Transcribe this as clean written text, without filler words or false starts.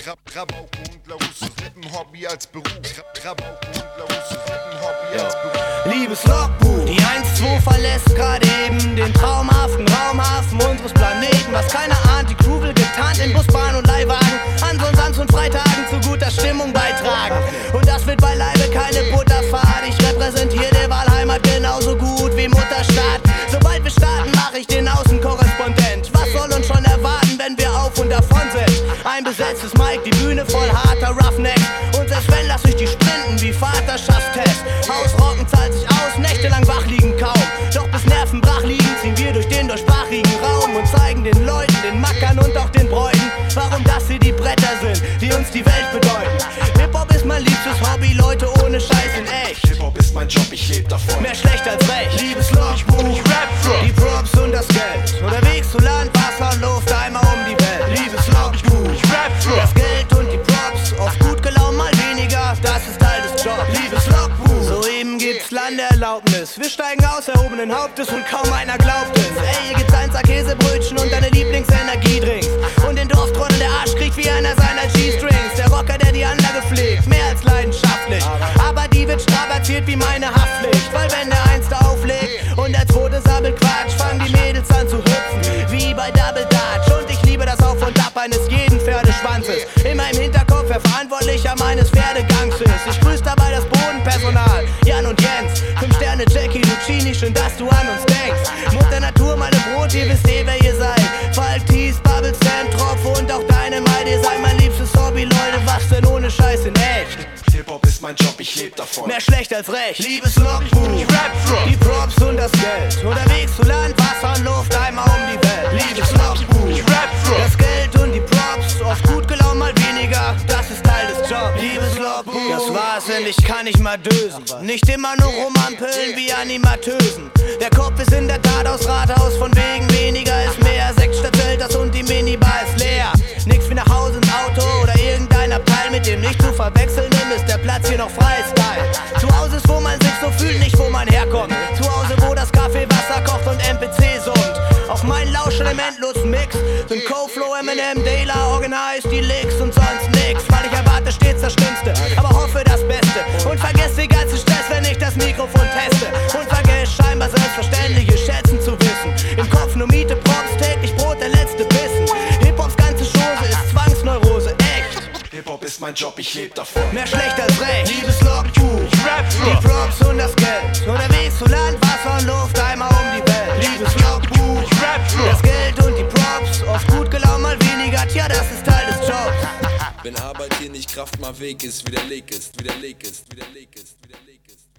Rabauke und Larusse, Hobby als Beruf. Rabauke und Larusse, Hobby als Beruf. Liebes Logbuch, die 1-2 verlässt gerade eben den traumhaften Raumhafen unseres Planeten. Was keiner ahnt, die Crew will getarnt in Bus, Bahn und Leihwagen an Sonntags und Freitagen zu guter Stimmung beitragen. Und das wird beileibe keine Butterfahrt. Ich repräsentiere die Wahlheimat genauso gut wie Mutterstaat. Sobald wir starten, mache ich den Außenkorrespondent. Was soll uns schon erwarten, wenn wir auf und davon sind? Ein besetztes Mic, die Bühne voll harter Roughneck. Und selbst wenn, lass ich die sprinten wie Vaterschaftstest. Hausrocken zahlt sich aus, nächtelang wach liegen kaum. Doch bis Nerven brach liegen, ziehen wir durch den deutschsprachigen Raum und zeigen den Leuten, den Mackern und auch den Bräuten, warum das hier die Bretter sind, die uns die Welt bedeuten. Hip-Hop ist mein liebstes Hobby, Leute, ohne Scheiß in echt. Hip-Hop ist mein Job, ich leb davon. Mehr schlecht als recht. Liebes Logbuch, ich rap für die Props und das Geld. Unterwegs zu Land, Wasser, Luft, einmal um die Welt. Liebes Logbuch, ich rap für das Geld und die Props. Oft gut gelaunt, mal weniger, das ist Teil des Jobs. Liebes Logbuch, soeben gibt's Landeerlaubnis. Wir steigen aus erhobenen Hauptes und kaum einer glaubt es. Ey, hier gibt's ein Käsebrötchen und deine Lieblingsenergiedrinks. Und den Dorftrottel, der Arsch kriegt wie einer seiner G-Strings. Der Rocker, der die Anlage pflegt, mehr als leidenschaftlich. Aber die wird strapaziert wie meine Haftpflicht. Weil wenn der Einste auflegt und der zweite sabbelt Quatsch, fangen die Mädels an zu hüpfen, wie bei Double Dutch. Und ich liebe das Auf und Ab eines jeden Pferdeschwanzes. Immer im Hinterkopf, wer Verantwortlicher meines Pferdegangs ist. Ich grüße dabei das Bodenpersonal, Jan und Jens. 5 Sterne Jackie Lucchini, schön, dass du an uns denkst. Mutter Natur, meine Brot, ihr wisst wer ihr seid. Falk, Tees, Bubble, Sand, Tropf und auch deine Mal. Ihr seid mein liebstes Hobby, Leute, was denn ohne Scheiß in echt? Hip-Hop ist mein Job, ich leb davon. Mehr schlecht als recht. Liebes Logbuch, ich rap für die Props und das Geld. Unterwegs zu Land, Wasser und Luft, einmal um die Welt. Liebes Logbuch, ich rap für das Geld und die Props. Oft gut gelaunt, mal weniger, das ist Teil des Jobs. Liebes Logbuch, das war's endlich, kann ich mal dösen. Nicht immer nur rumampeln wie Animatösen. Der Kopf ist in der Tat aus Rathaus, von wegen weniger ist mehr. 6 statt Zelters und die Minibar ist leer. Nix wie nach Hause ins Auto oder irgendein Abteil, mit dem nicht zu verwechseln ist der Platz hier noch Freistyle. Zu Hause ist, wo man sich so fühlt, nicht wo man herkommt. Zu Hause, wo das Kaffee Wasser kocht und MPC summt. Auf meinen Lauschen im endlosen Mix sind Co-Flow, Eminem, Dayla, Organize, die Licks und sonst nix. Weil ich erwarte stets das Schlimmste, aber hoffe das Beste. Und vergesse den ganzen Stress, wenn ich das Mikrofon teste. Und vergesse scheinbar selbstverständliche Schätzen zu wissen. Im Kopf nur Miete, Props, täglich Brot, der letzte Bissen. Hip-Hops ganze Chose ist Zwangsneurose, echt. Hip-Hop ist mein Job, ich leb davon. Mehr schlecht als recht. Liebes Logbuch, ich rap für die Props und das Geld. Unterwegs zu Land, Wasser und Luft, einmal um die Welt. Liebes Logbuch, ich rap für das Geld und die Props. Oft gut gelaunt, mal weniger, tja, das ist Teil des Jobs. Wenn Arbeit hier nicht Kraft mal Weg ist, widerleg ist, widerleg ist, widerleg ist, widerleg ist.